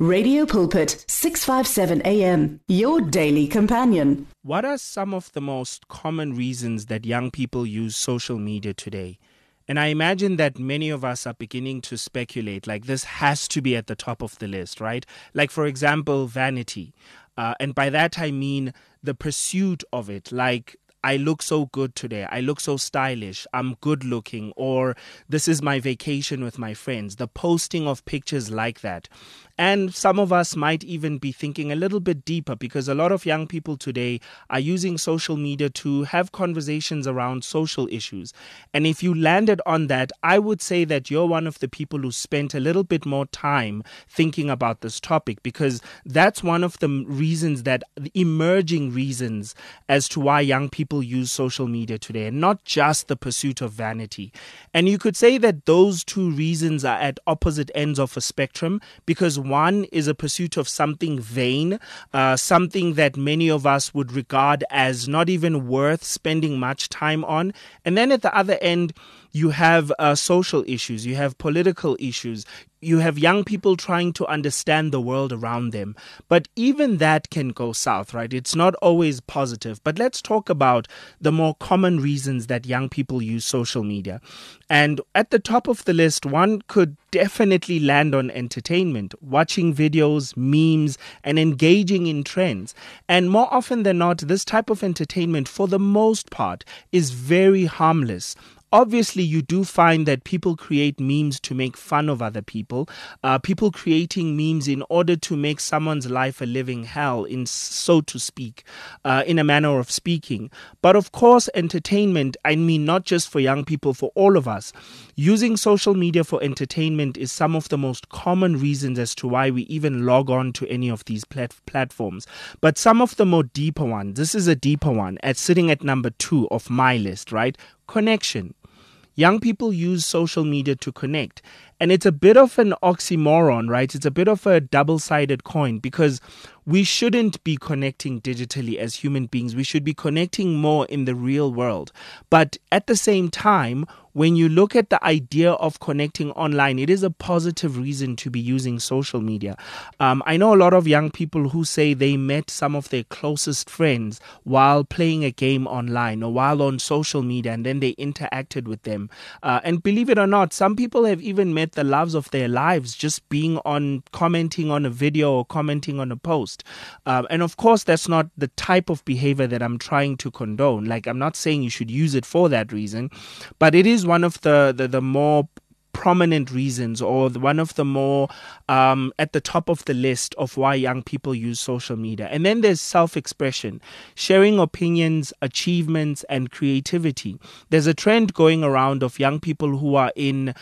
Radio Pulpit, 657 AM, your daily companion. What are some of the most common reasons that young people use social media today? And I imagine that many of us are beginning to speculate, like this has to be at the top of the list, right? Like, for example, vanity. And by that I mean the pursuit of it, like I look so good today, I look so stylish, I'm good looking, or this is my vacation with my friends, the posting of pictures like that. And some of us might even be thinking a little bit deeper because a lot of young people today are using social media to have conversations around social issues. And if you landed on that, I would say that you're one of the people who spent a little bit more time thinking about this topic, because that's one of the reasons, that the emerging reasons as to why young people use social media today, and not just the pursuit of vanity. And you could say that those two reasons are at opposite ends of a spectrum, because one is a pursuit of something vain, something that many of us would regard as not even worth spending much time on. And then at the other end, you have social issues, you have political issues, you have young people trying to understand the world around them. But even that can go south, right? It's not always positive. But let's talk about the more common reasons that young people use social media. And at the top of the list, one could definitely land on entertainment, watching videos, memes, and engaging in trends. And more often than not, this type of entertainment, for the most part, is very harmless. Obviously, you do find that people create memes to make fun of other people, people creating memes in order to make someone's life a living hell, so to speak, in a manner of speaking. But of course, entertainment, I mean, not just for young people, for all of us, using social media for entertainment is some of the most common reasons as to why we even log on to any of these platforms. But some of the more deeper ones, this is a deeper one, sitting at number 2 of my list, right? Connection. Young people use social media to connect. And it's a bit of an oxymoron, right? It's a bit of a double-sided coin, because we shouldn't be connecting digitally as human beings. We should be connecting more in the real world. But at the same time, when you look at the idea of connecting online, it is a positive reason to be using social media. I know a lot of young people who say they met some of their closest friends while playing a game online or while on social media, and then they interacted with them. And believe it or not, some people have even met the loves of their lives just commenting on a video or commenting on a post. And of course, that's not the type of behavior that I'm trying to condone. Like, I'm not saying you should use it for that reason, but it is one of the more prominent reasons, or one of the more at the top of the list of why young people use social media. And then there's self-expression, sharing opinions, achievements, and creativity. There's a trend going around of young people who are in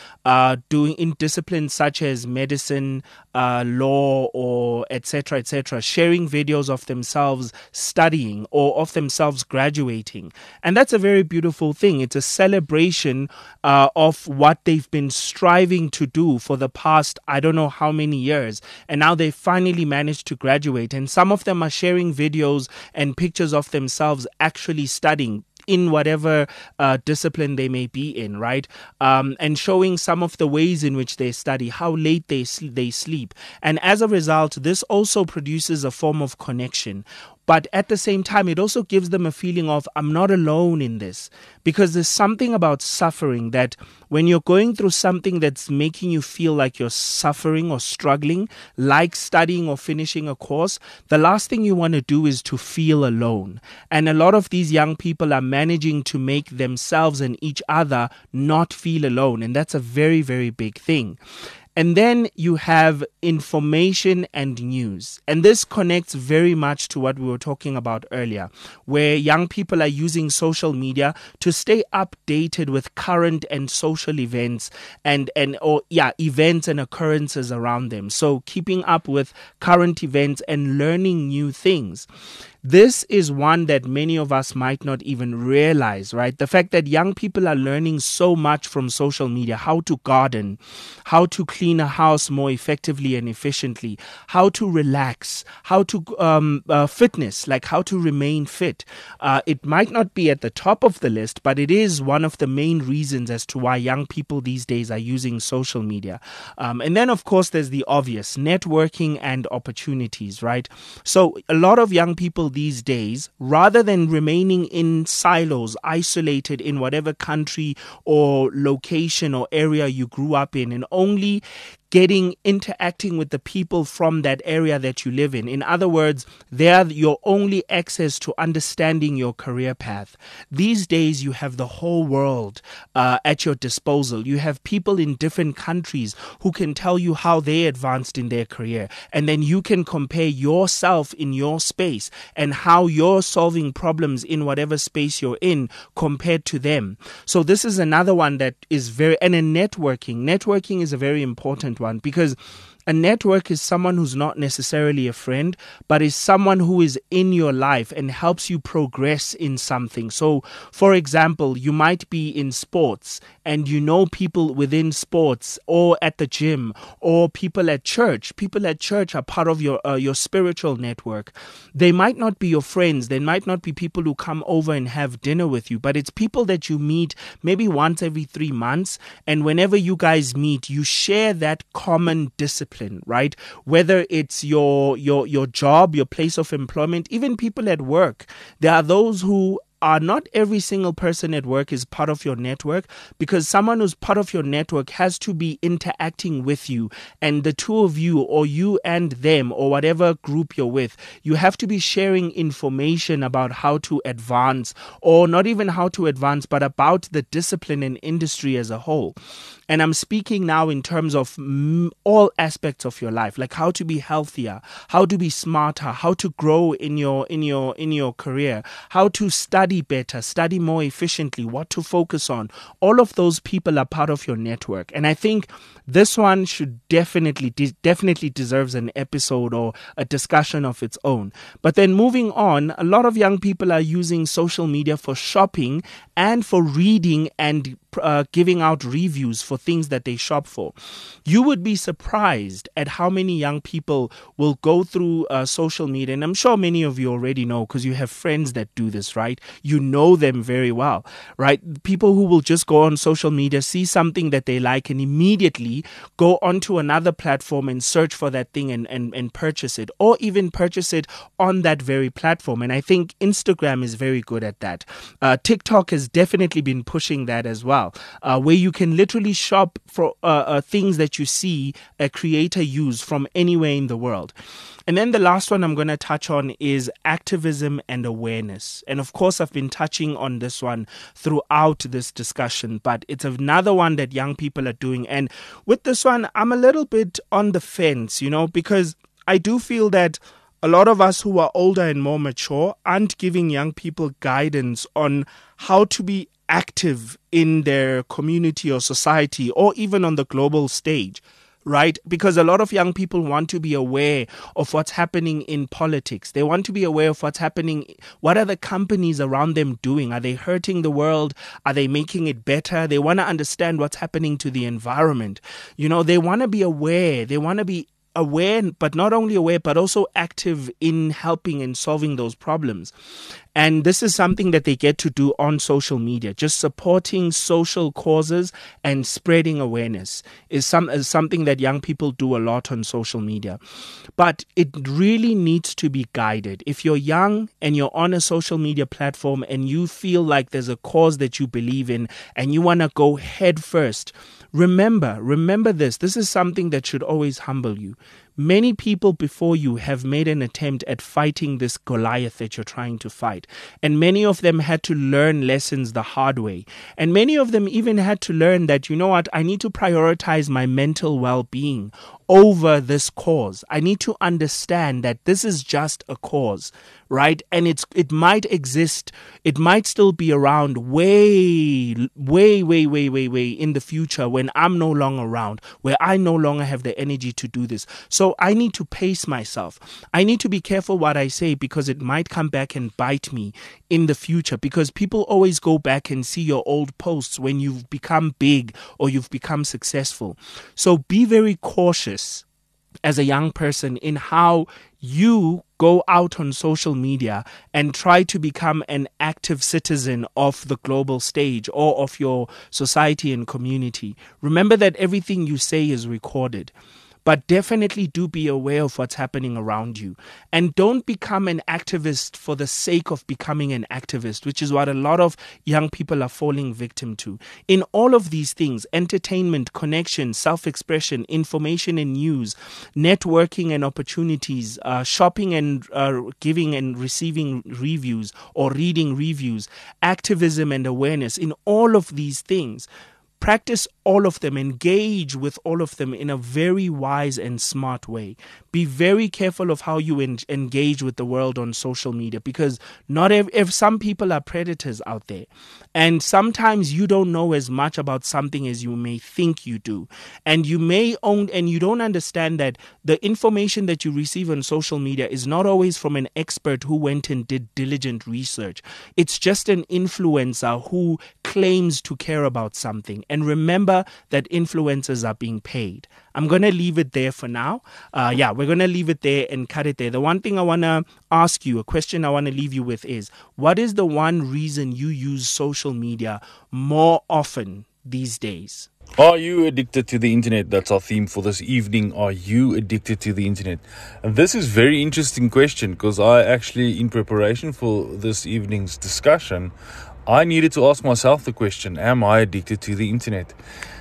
disciplines such as medicine, law, or etc., sharing videos of themselves studying or of themselves graduating. And that's a very beautiful thing. It's a celebration of what they've been striving to do for the past, I don't know how many years, and now they finally managed to graduate. And some of them are sharing videos and pictures of themselves actually studying in whatever discipline they may be in, right? And showing some of the ways in which they study, how late they sleep. And as a result, this also produces a form of connection. But at the same time, it also gives them a feeling of, I'm not alone in this. Because there's something about suffering that when you're going through something that's making you feel like you're suffering or struggling, like studying or finishing a course, the last thing you want to do is to feel alone. And a lot of these young people are managing to make themselves and each other not feel alone. And that's a very, very big thing. And then you have information and news. And this connects very much to what we were talking about earlier, where young people are using social media to stay updated with current and social events events and occurrences around them. So keeping up with current events and learning new things. This is one that many of us might not even realize, right? The fact that young people are learning so much from social media, how to garden, how to clean a house more effectively and efficiently, how to relax, how to fitness, like how to remain fit. It might not be at the top of the list, but it is one of the main reasons as to why young people these days are using social media. And then, of course, there's the obvious networking and opportunities, right? So a lot of young people these days, rather than remaining in silos, isolated in whatever country or location or area you grew up in, and only interacting with the people from that area that you live in. In other words, they're your only access to understanding your career path. These days, you have the whole world at your disposal. You have people in different countries who can tell you how they advanced in their career. And then you can compare yourself in your space and how you're solving problems in whatever space you're in compared to them. So this is another one that is and in networking. Networking is a very important one, because a network is someone who's not necessarily a friend, but is someone who is in your life and helps you progress in something. So, for example, you might be in sports and you know people within sports, or at the gym, or people at church. People at church are part of your spiritual network. They might not be your friends. They might not be people who come over and have dinner with you, but it's people that you meet maybe once every 3 months. And whenever you guys meet, you share that common discipline, right? Whether it's your job, your place of employment, even people at work. There are those who not every single person at work is part of your network, because someone who's part of your network has to be interacting with you, and the two of you, or you and them, or whatever group you're with, you have to be sharing information about how to advance, or not even how to advance, but about the discipline and industry as a whole. And I'm speaking now in terms of all aspects of your life, like how to be healthier, how to be smarter, how to grow in your career, how to study better, study more efficiently, what to focus on. All of those people are part of your network. And I think this one should definitely deserves an episode or a discussion of its own. But then moving on, a lot of young people are using social media for shopping and for reading and giving out reviews for things that they shop for. You would be surprised at how many young people will go through social media, and I'm sure many of you already know because you have friends that do this, right? You know them very well, right? People who will just go on social media, see something that they like, and immediately go onto another platform and search for that thing and purchase it, or even purchase it on that very platform. And I think Instagram is very good at that. TikTok has definitely been pushing that as well, where you can literally shop for things that you see a creator use from anywhere in the world. And then the last one I'm going to touch on is activism and awareness. And of course, I've been touching on this one throughout this discussion, but it's another one that young people are doing. And with this one, I'm a little bit on the fence, because I do feel that a lot of us who are older and more mature aren't giving young people guidance on how to be active in their community or society, or even on the global stage. Right? Because a lot of young people want to be aware of what's happening in politics. They want to be aware of what's happening. What are the companies around them doing? Are they hurting the world? Are they making it better? They want to understand what's happening to the environment. They want to be aware. They want to be aware, but not only aware, but also active in helping and solving those problems. And this is something that they get to do on social media. Just supporting social causes and spreading awareness is something that young people do a lot on social media. But it really needs to be guided. If you're young and you're on a social media platform and you feel like there's a cause that you believe in and you want to go head first, remember this. This is something that should always humble you. Many people before you have made an attempt at fighting this Goliath that you're trying to fight. And many of them had to learn lessons the hard way. And many of them even had to learn that, I need to prioritize my mental well-being over this cause. I need to understand that this is just a cause, right? And it might exist. It might still be around way in the future when I'm no longer around, where I no longer have the energy to do this. So So I need to pace myself. I need to be careful what I say because it might come back and bite me in the future, because people always go back and see your old posts when you've become big or you've become successful. So be very cautious as a young person in how you go out on social media and try to become an active citizen of the global stage or of your society and community. Remember that everything you say is recorded. But definitely do be aware of what's happening around you. And don't become an activist for the sake of becoming an activist, which is what a lot of young people are falling victim to. In all of these things, entertainment, connection, self-expression, information and news, networking and opportunities, shopping and giving and receiving reviews or reading reviews, activism and awareness, in all of these things, practice all of them, engage with all of them in a very wise and smart way. Be very careful of how you engage with the world on social media, because not if some people are predators out there, and sometimes you don't know as much about something as you may think you do, and you may own, and you don't understand that the information that you receive on social media is not always from an expert who went and did diligent research. It's just an influencer who claims to care about something. And remember that influencers are being paid. I'm going to leave it there for now. We're going to leave it there and cut it there. The one thing I want to ask you, a question I want to leave you with is, what is the one reason you use social media more often these days? Are you addicted to the internet? That's our theme for this evening. Are you addicted to the internet? And this is a very interesting question, because I actually, in preparation for this evening's discussion, I needed to ask myself the question, am I addicted to the internet?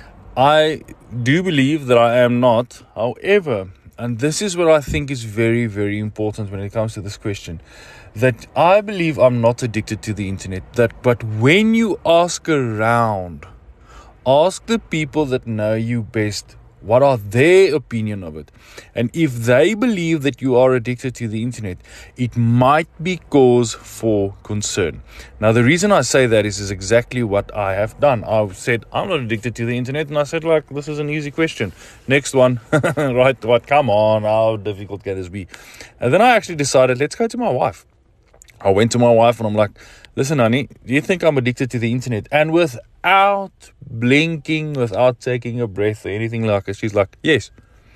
I do believe that I am not. However, and this is what I think is very, very important when it comes to this question, that I believe I'm not addicted to the internet. But when you ask around, ask the people that know you best, what are their opinion of it? And if they believe that you are addicted to the internet, it might be cause for concern. Now, the reason I say that is exactly what I have done. I've said, I'm not addicted to the internet. And I said, this is an easy question. Next one. Right, what? Come on. How difficult can this be? And then I actually decided, let's go to my wife. I went to my wife and I'm like, listen, honey, do you think I'm addicted to the internet? And without blinking, without taking a breath or anything like that, she's like, yes.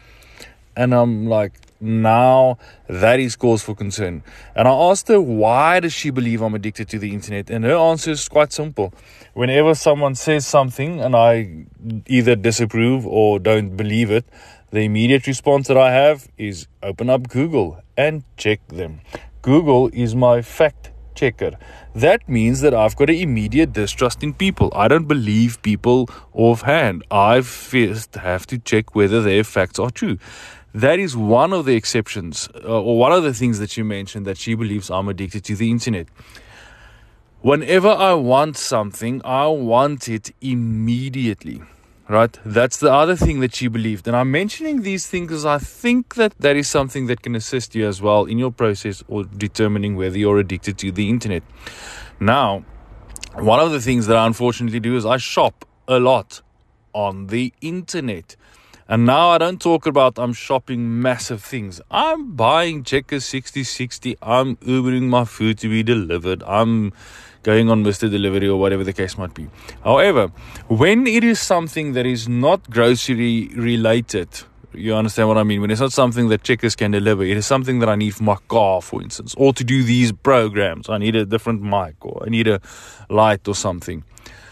And I'm like, now that is cause for concern. And I asked her, why does she believe I'm addicted to the internet? And her answer is quite simple. Whenever someone says something and I either disapprove or don't believe it, the immediate response that I have is open up Google and check them. Google is my fact checker. That means that I've got an immediate distrust in people. I don't believe people offhand. I first have to check whether their facts are true. That is one of the exceptions, or one of the things that you mentioned, that she believes I'm addicted to the internet. Whenever I want something, I want it immediately. Right? That's the other thing that she believed. And I'm mentioning these things because I think that is something that can assist you as well in your process or determining whether you're addicted to the internet. Now, one of the things that I unfortunately do is I shop a lot on the internet. And now I don't talk about I'm shopping massive things. I'm buying Checkers 6060. I'm Ubering my food to be delivered. I'm going on Mr. Delivery or whatever the case might be. However, when it is something that is not grocery related, you understand what I mean? When it's not something that Checkers can deliver, it is something that I need for my car, for instance, or to do these programs. I need a different mic, or I need a light or something.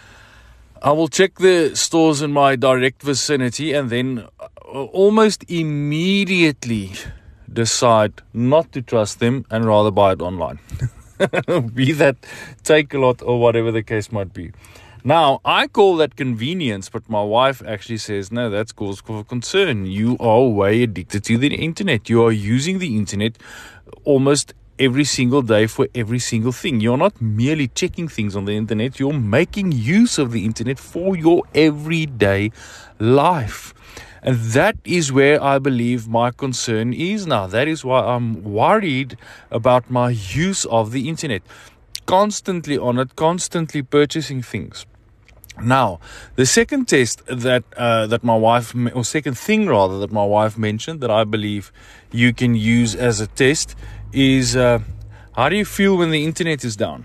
I will check the stores in my direct vicinity and then almost immediately decide not to trust them and rather buy it online. Be that Takealot or whatever the case might be. Now, I call that convenience, but my wife actually says, no, that's cause for concern. You are way addicted to the internet. You are using the internet almost every single day for every single thing. You're not merely checking things on the internet. You're making use of the internet for your everyday life. And that is where I believe my concern is now. That is why I'm worried about my use of the internet. Constantly on it, constantly purchasing things. Now, the second test that my wife, or second thing rather, that my wife mentioned that I believe you can use as a test is how do you feel when the internet is down?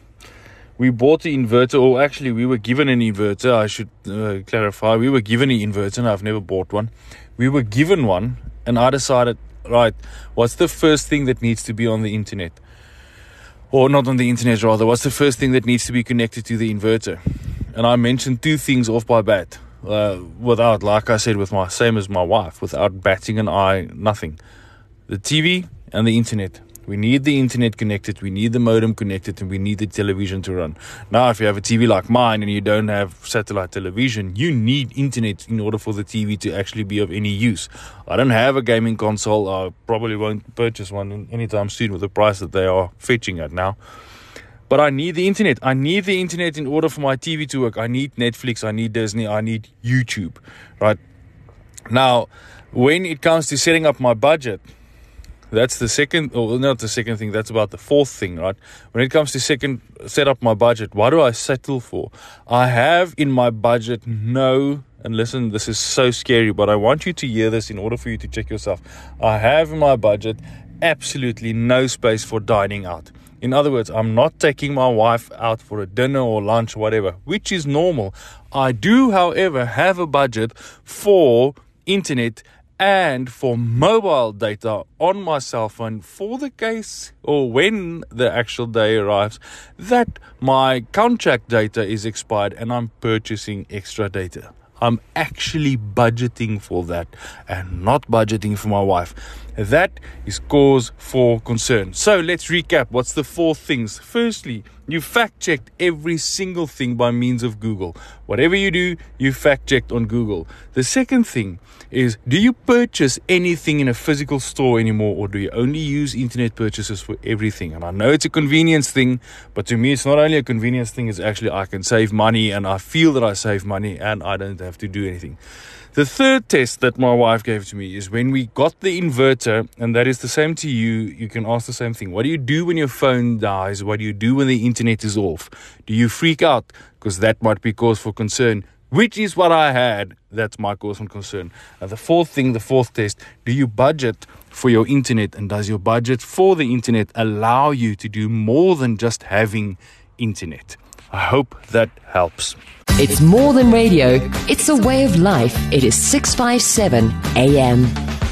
We bought the inverter, or actually we were given an inverter. I should clarify, we were given an inverter and I've never bought one. We were given one and I decided, right, what's the first thing that needs to be on the internet? Or not on the internet rather, what's the first thing that needs to be connected to the inverter? And I mentioned two things off by bat, without, like I said, same as my wife, without batting an eye, nothing. The TV and the internet. We need the internet connected, we need the modem connected, and we need the television to run. Now, if you have a TV like mine and you don't have satellite television, you need internet in order for the TV to actually be of any use. I don't have a gaming console. I probably won't purchase one anytime soon with the price that they are fetching at now. But I need the internet. I need the internet in order for my TV to work. I need Netflix, I need Disney, I need YouTube, right? Now, when it comes to setting up my budget, that's the second, or not the second thing, that's about the fourth thing, right? When it comes to set up my budget, what do I settle for? I have in my budget and listen, this is so scary, but I want you to hear this in order for you to check yourself. I have in my budget absolutely no space for dining out. In other words, I'm not taking my wife out for a dinner or lunch or whatever, which is normal. I do, however, have a budget for internet and for mobile data on my cell phone for the case, or when the actual day arrives, that my contract data is expired and I'm purchasing extra data. I'm actually budgeting for that and not budgeting for my wife. That is cause for concern. So let's recap. What's the four things? Firstly, you fact-checked every single thing by means of Google. Whatever you do, you fact-checked on Google. The second thing is, do you purchase anything in a physical store anymore, or do you only use internet purchases for everything? And I know it's a convenience thing, but to me it's not only a convenience thing, it's actually I can save money and I feel that I save money and I don't have to do anything. The third test that my wife gave to me is when we got the inverter, and that is the same to you. You can ask the same thing. What do you do when your phone dies? What do you do when the internet is off? Do you freak out? Because that might be cause for concern, which is what I had. That's my cause for concern. And the fourth test, do you budget for your internet? And does your budget for the internet allow you to do more than just having internet? I hope that helps. It's more than radio. It's a way of life. It is 657 AM.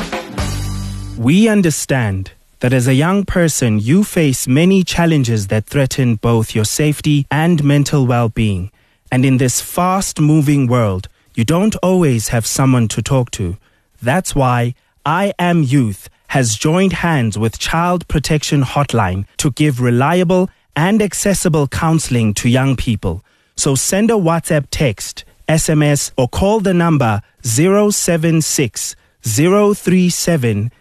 We understand that as a young person, you face many challenges that threaten both your safety and mental well-being. And in this fast-moving world, you don't always have someone to talk to. That's why I Am Youth has joined hands with Child Protection Hotline to give reliable and accessible counseling to young people. So send a WhatsApp text, SMS, or call the number 076 037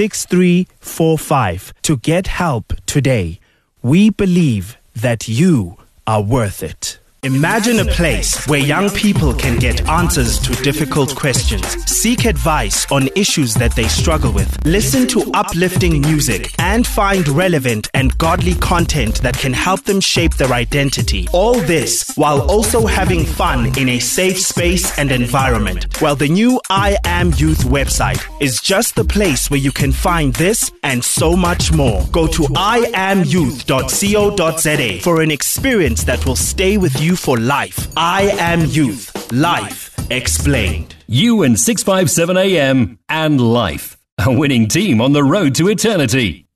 6345 to get help today. We believe that you are worth it. Imagine a place where young people can get answers to difficult questions, seek advice on issues that they struggle with, listen to uplifting music, and find relevant and godly content that can help them shape their identity. All this while also having fun in a safe space and environment. Well, the new I Am Youth website is just the place where you can find this and so much more. Go to iamyouth.co.za for an experience that will stay with you for life. I Am Youth. Life explained. You and 657 AM and Life. A winning team on the road to eternity.